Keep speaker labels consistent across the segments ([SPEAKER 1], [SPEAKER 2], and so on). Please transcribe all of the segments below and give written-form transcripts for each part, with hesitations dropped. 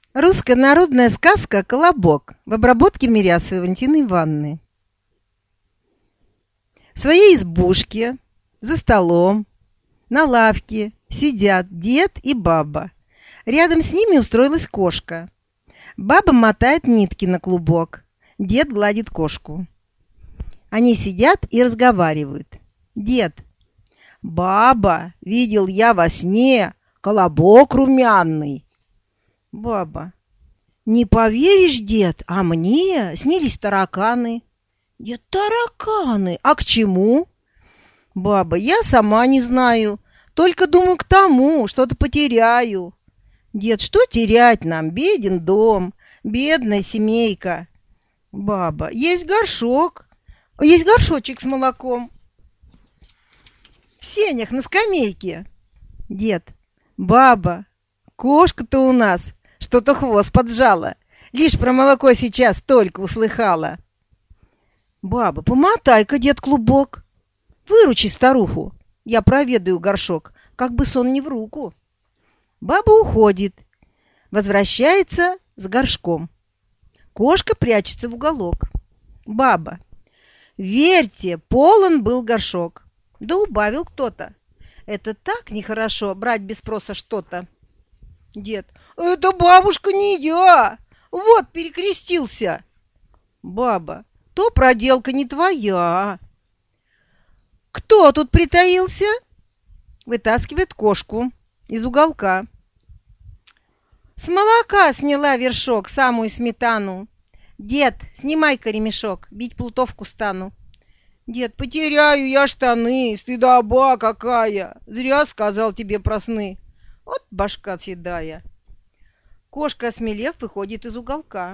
[SPEAKER 1] Русская народная сказка «Колобок» в обработке Мирясовой Валентины Ивановны. В своей избушке, за столом, на лавке сидят дед и баба. Рядом с ними устроилась кошка. Баба мотает нитки на клубок. Дед гладит кошку. Они сидят и разговаривают. Дед: «Баба, видел я во сне колобок румяный». Баба: «Не поверишь, дед, а мне снились тараканы». Дед: «Тараканы? А к чему?» Баба: «Я сама не знаю, только думаю к тому, что-то потеряю». Дед: «Что терять нам? Беден дом, бедная семейка». Баба: «Есть горшок, есть горшочек с молоком в сенях на скамейке». Дед: «Баба, кошка-то у нас что-то хвост поджала, лишь про молоко сейчас только услыхала». Баба: «Помотай-ка, дед, клубок, выручи старуху, я проведаю горшок, как бы сон не в руку». Баба уходит, возвращается с горшком. Кошка прячется в уголок. Баба: «Верьте, полон был горшок, да убавил кто-то. Это так нехорошо брать без спроса что-то». Дед: «Это, бабушка, не я, вот перекрестился». Баба: «То проделка не твоя». «Кто тут притаился?» Вытаскивает кошку из уголка. С молока сняла вершок, самую сметану. Дед, снимай-ка ремешок, бить плутовку стану. Дед: «Потеряю я штаны, стыдоба какая, зря сказал тебе про сны. Вот башка седая». Кошка, осмелев, выходит из уголка.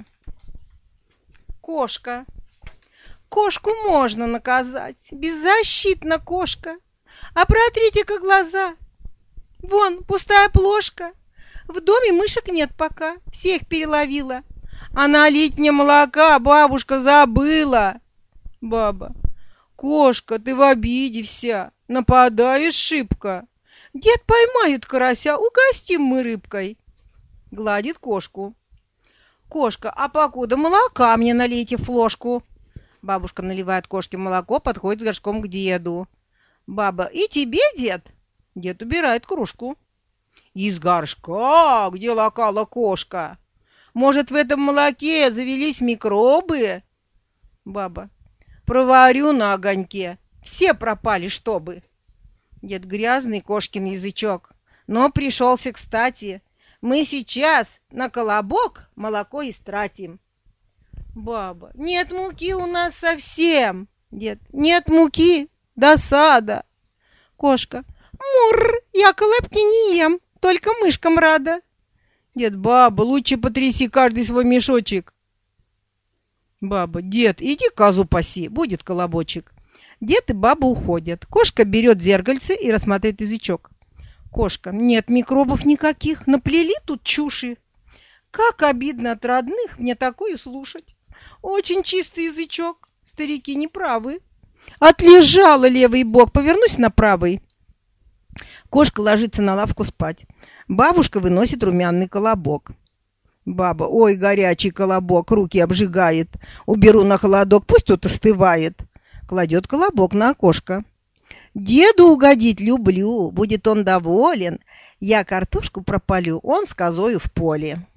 [SPEAKER 1] Кошка: «Кошку можно наказать, беззащитна кошка. А протрите-ка глаза, вон пустая плошка. В доме мышек нет пока, всех переловила. А налить мне молока бабушка забыла». Баба: «Кошка, ты в обиде вся, нападаешь шибко. Дед, поймают карася, угостим мы рыбкой». Гладит кошку. Кошка: «А покуда молока мне налейте в ложку». Бабушка наливает кошке молоко, подходит с горшком к деду. Баба: «И тебе, дед?» Дед убирает кружку. «Из горшка, где лакала кошка? Может, в этом молоке завелись микробы?» Баба: «Проварю на огоньке, все пропали, чтобы». Дед: «Грязный кошкин язычок, но пришелся кстати. Мы сейчас на колобок молоко истратим». Баба: «Нет муки у нас совсем». Дед: «Нет муки, досада». Кошка: «Мур, я колобки не ем, только мышкам рада». Дед: «Баба, лучше потряси каждый свой мешочек». Баба: «Дед, иди козу паси, будет колобочек». Дед и баба уходят. Кошка берет зеркальце и рассматривает язычок. Кошка: «Нет микробов никаких, наплели тут чуши. Как обидно от родных мне такое слушать. Очень чистый язычок, старики неправы. Отлежала левый бок, повернусь на правый». Кошка ложится на лавку спать. Бабушка выносит румяный колобок. Баба: «Ой, горячий колобок, руки обжигает. Уберу на холодок, пусть тут остывает». Кладет колобок на окошко. «Деду угодить люблю, будет он доволен. Я картошку пропалю, он с козою в поле».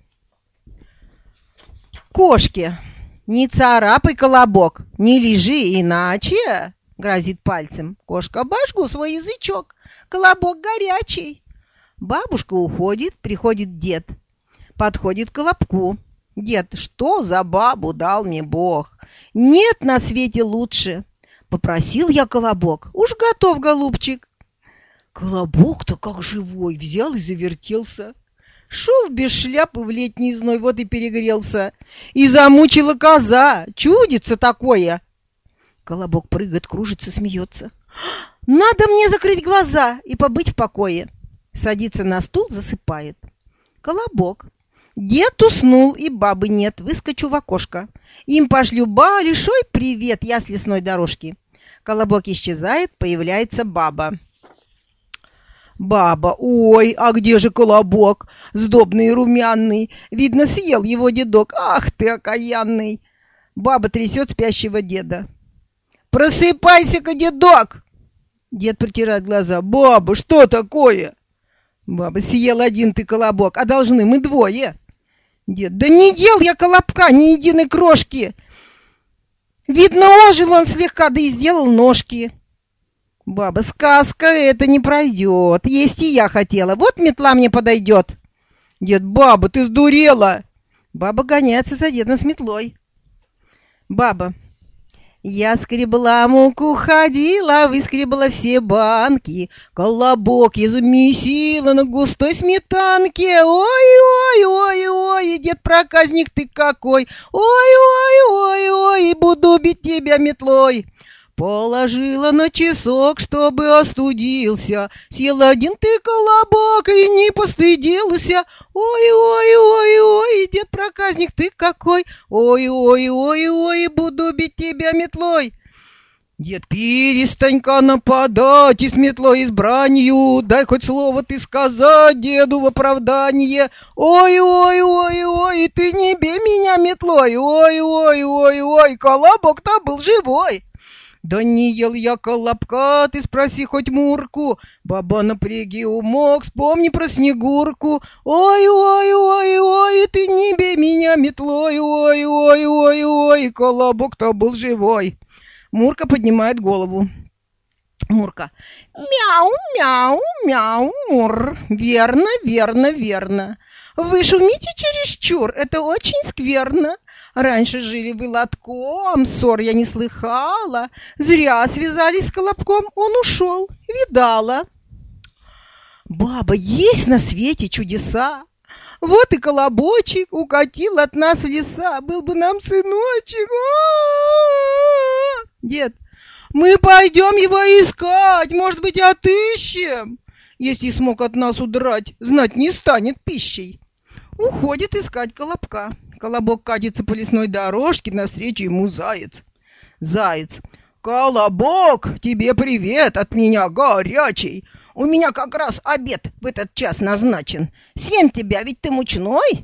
[SPEAKER 1] Кошке: «Не царапай колобок, не лежи иначе», грозит пальцем. Кошка: «Обожгу свой язычок, колобок горячий». Бабушка уходит, приходит дед. Подходит к колобку. Дед: «Что за бабу дал мне Бог? Нет на свете лучше. Попросил я колобок, уж готов, голубчик». Колобок-то как живой, взял и завертелся. Шел без шляпы в летний зной, вот и перегрелся. И замучила коза, чудится такое. Колобок прыгает, кружится, смеется. «Надо мне закрыть глаза и побыть в покое». Садится на стул, засыпает. Колобок: «Дед уснул, и бабы нет, выскочу в окошко. Им пошлю большой привет, я с лесной дорожки». Колобок исчезает, появляется баба. Баба: ой, а где же колобок, сдобный и румяный? Видно, съел его дедок. Ах ты, окаянный! Баба трясет спящего деда. Просыпайся-ка, дедок! Дед протирает глаза. Баба, что такое? Баба: съел один ты колобок, а должны мы двое. Дед: да не ел я колобка, ни единой крошки. Видно, ожил он слегка, да и сделал ножки. Баба: сказка это не пройдет, есть и я хотела, вот метла мне подойдет. Дед: баба, ты сдурела. Баба гоняется за дедом с метлой. Баба: я скребла муку, ходила, выскребала все банки, колобок изумесила на густой сметанке. Ой, дед проказник ты какой, ой, буду бить тебя метлой. Положила на часок, чтобы остудился, съел один ты колобок и не постыдился. Ой, дед проказник ты какой, ой, буду бить тебя метлой. Дед: перестань-ка нападать и с метлой и с бранью, дай хоть слово ты сказать деду в оправдание. Ой, ты не бей меня метлой, ой, колобок-то был живой. Да не ел я колобка, ты спроси хоть Мурку. Баба: напряги умок, вспомни про Снегурку. Ой, ты не бей меня метлой, ой, колобок-то был живой. Мурка поднимает голову. Мурка: мяу, мур. Верно. Вы шумите чересчур, это очень скверно. Раньше жили вы лотком, ссор я не слыхала. Зря связались с колобком, он ушел, видала. Баба: есть на свете чудеса. Вот и колобочек укатил от нас в леса, был бы нам сыночек. Дед: мы пойдем его искать, может быть, отыщем. Если смог от нас удрать, знать не станет пищей. Уходит искать колобка. Колобок катится по лесной дорожке, навстречу ему заяц. Заяц: колобок, тебе привет от меня горячий. У меня как раз обед в этот час назначен. Съем тебя, ведь ты мучной.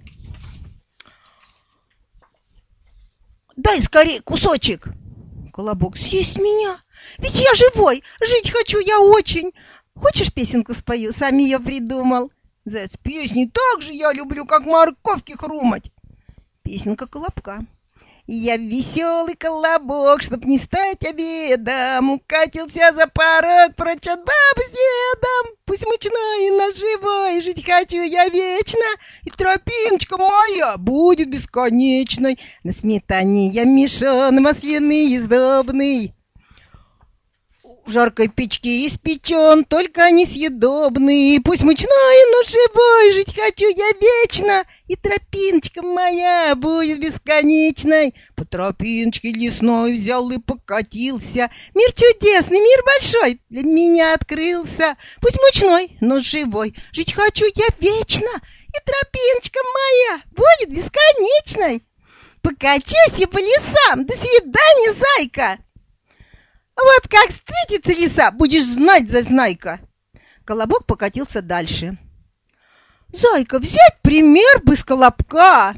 [SPEAKER 1] Дай скорее кусочек. Колобок: съесть меня? Ведь я живой, жить хочу я очень. Хочешь, песенку спою? Сам ее придумал. Заяц: песни так же я люблю, как морковки хрумать. Песенка колобка. Я веселый колобок, чтоб не стать обедом, укатился за порог прочь от бабы с дедом. Пусть мучной, но живой, жить хочу я вечно, и тропиночка моя будет бесконечной. На сметане я мешан, масляный и сдобный, в жаркой печке испечен, только несъедобный. Пусть мучной, но живой, жить хочу я вечно, и тропиночка моя будет бесконечной. По тропиночке лесной взял и покатился. Мир чудесный, мир большой для меня открылся. Пусть мучной, но живой, жить хочу я вечно, и тропиночка моя будет бесконечной. Покачусь я по лесам, до свидания, зайка. Вот как встретится лиса, будешь знать, зазнайка. Колобок покатился дальше. Зайка, взять пример бы с колобка.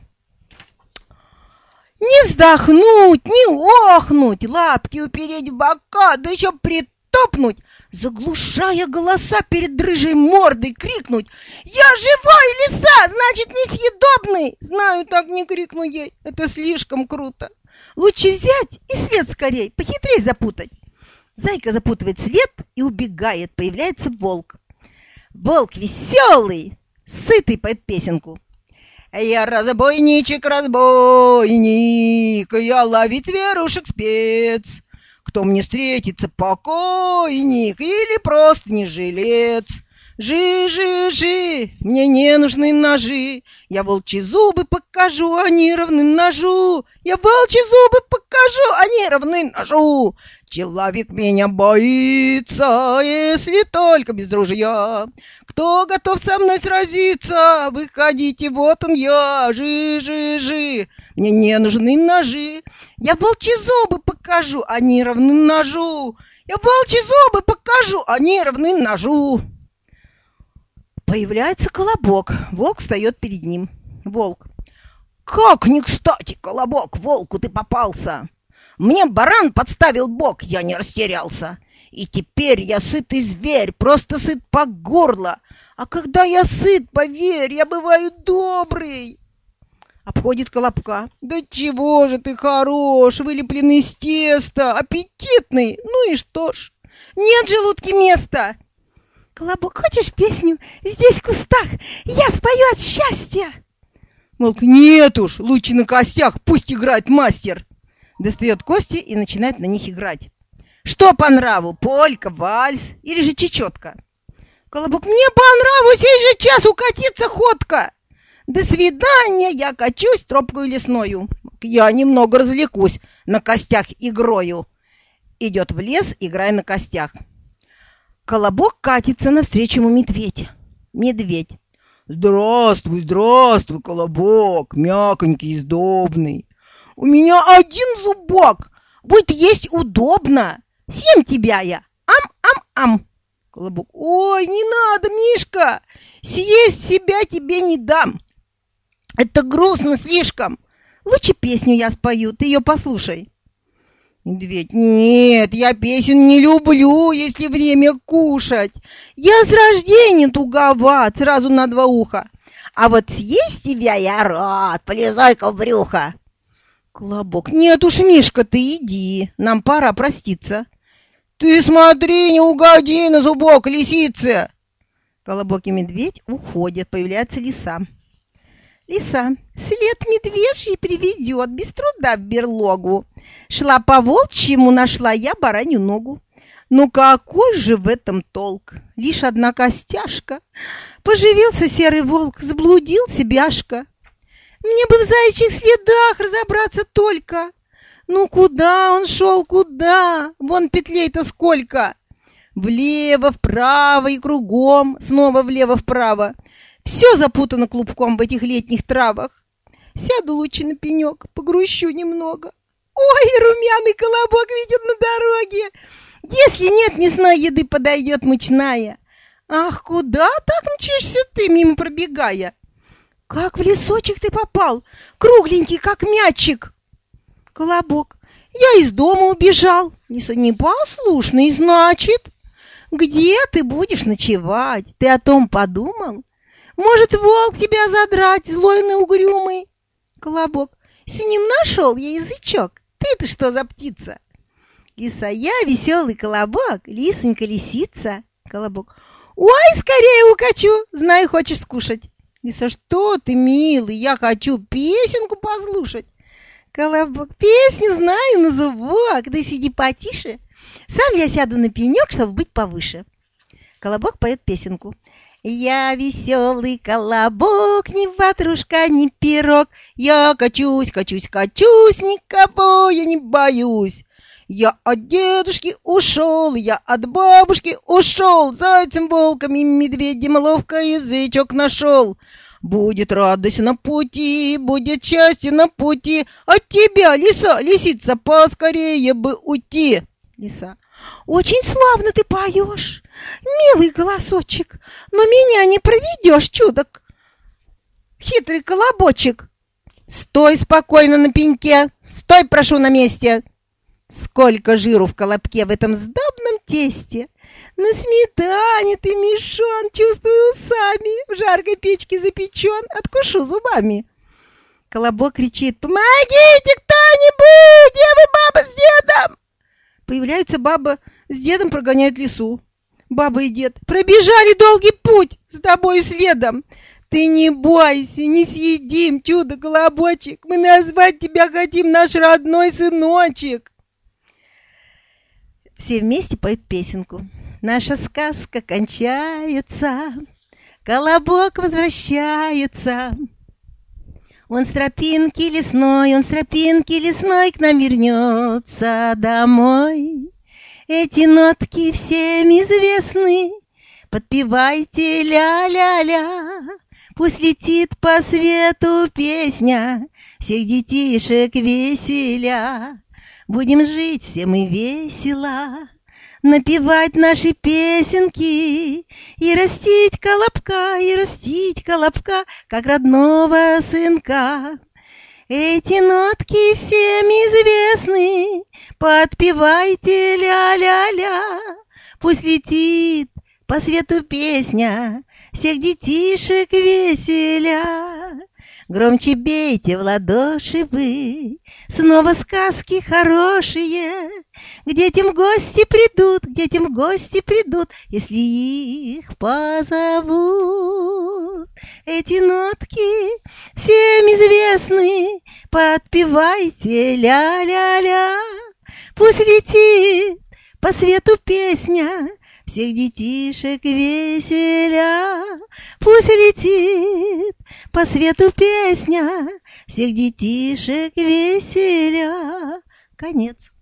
[SPEAKER 1] Не вздохнуть, не охнуть, лапки упереть в бока, да еще притопнуть, заглушая голоса перед рыжей мордой, крикнуть: я живой, лиса, значит несъедобный. Знаю, так не крикну ей, это слишком круто. Лучше взять и след скорей, похитрей запутать. Зайка запутывает след и убегает. Появляется волк. Волк веселый, сытый, поет песенку. Я разбойничек, я ловить зверушек спец. Кто мне встретится, покойник или просто не жилец. Жи, мне не нужны ножи. Я волчьи зубы покажу, они равны ножу. Я волчьи зубы покажу, они равны ножу. Человек меня боится, если только без ружья. Кто готов со мной сразиться, выходите, вот он я. Жи, мне не нужны ножи. Я волчьи зубы покажу, они равны ножу. Я волчьи зубы покажу, они равны ножу. Появляется Колобок. Волк встает перед ним. Волк. Как не кстати, Колобок, волку ты попался. Мне баран подставил бок, я не растерялся. И теперь я сытый зверь, просто сыт по горло. А когда я сыт, поверь, я бываю добрый. Обходит Колобка. Да чего же ты хорош, вылепленный из теста, аппетитный. Ну и что ж, нет в желудке места. Колобок, хочешь песню? Здесь в кустах я спою от счастья. Волк, нет уж, лучше на костях, пусть играет мастер. Достает кости и начинает на них играть. Что по нраву, полька, вальс или же чечетка? Колобок, мне по нраву сей же час укатиться ходка. До свидания, я качусь тропкою лесною. Я немного развлекусь на костях игрою. Идет в лес, играя на костях. Колобок катится навстречу ему медведь. Медведь. Здравствуй, здравствуй, Колобок, мяконький и сдобный. У меня один зубок, будет есть удобно. Съем тебя я, ам-ам-ам. Колобок, ой, не надо, Мишка, съесть себя тебе не дам. Это грустно слишком. Лучше песню я спою, ты ее послушай. Медведь, нет, я песен не люблю, если время кушать. Я с рождения туговат, сразу на два уха. А вот съесть тебя я рад, полезай-ка в брюхо. Колобок, нет уж, Мишка, ты иди, нам пора проститься. Ты смотри, не угоди на зубок лисице. Колобок и медведь уходят, появляется лиса. Лиса, след медвежий приведет без труда в берлогу. Шла по волчьему, нашла я баранью ногу. Ну какой же в этом толк? Лишь одна костяшка. Поживился серый волк, заблудился бяшка. Мне бы в заячьих следах разобраться только. Ну куда он шел, куда? Вон петлей-то сколько. Влево, вправо и кругом, снова влево-вправо. Все запутано клубком в этих летних травах. Сяду лучше на пенек, погрущу немного. Ой, румяный Колобок видит на дороге. Если нет мясной еды, подойдет мучная. Ах, куда так мчишься ты, мимо пробегая? Как в лесочек ты попал, кругленький, как мячик. Колобок, я из дома убежал. Лиса, непослушный, значит. Где ты будешь ночевать? Ты о том подумал? Может, волк тебя задрать, злой и угрюмый? Колобок, с ним нашел я язычок. Ты-то что за птица? Лиса, я веселый Колобок, лисонька-лисица. Колобок, ой, скорее укачу, знаю, хочешь скушать. Лиса, что ты, милый, я хочу песенку послушать. Колобок, песню знаю на зубок, ты сиди потише. Сам я сяду на пенек, чтобы быть повыше. Колобок поет песенку. Я веселый Колобок, ни ватрушка, ни пирог. Я качусь, качусь, качусь, никого я не боюсь. Я от дедушки ушел, я от бабушки ушел, зайцем, волком и медведем ловко язычок нашел. Будет радость на пути, будет счастье на пути. От тебя, лиса, лисица, поскорее бы уйти. Лиса, очень славно ты поешь, милый голосочек, но меня не проведешь, чудок, хитрый Колобочек. Стой спокойно на пеньке, стой, прошу, на месте. Сколько жиру в колобке, в этом сдобном тесте. На сметане ты мешан, чувствую усами, в жаркой печке запечен, откушу зубами. Колобок кричит: помогите кто-нибудь, где вы, баба с дедом? Появляются баба с дедом, прогоняют лису. Баба и дед: пробежали долгий путь с тобой следом. Ты не бойся, не съедим, чудо-колобочек, мы назвать тебя хотим, наш родной сыночек. Все вместе поют песенку. Наша сказка кончается, Колобок возвращается. Он с тропинки лесной к нам вернется домой. Эти нотки всем известны, подпевайте ля-ля-ля. Пусть летит по свету песня, всех детишек веселя. Будем жить все мы весело, напевать наши песенки и растить колобка, как родного сынка. Эти нотки всем известны, подпевайте ля-ля-ля. Пусть летит по свету песня, всех детишек веселя. Громче бейте в ладоши вы, снова сказки хорошие. К детям гости придут, если их позовут. Эти нотки всем известны, подпевайте ля-ля-ля. Пусть летит по свету песня, всех детишек веселя. Пусть летит по свету песня, всех детишек веселя. Конец.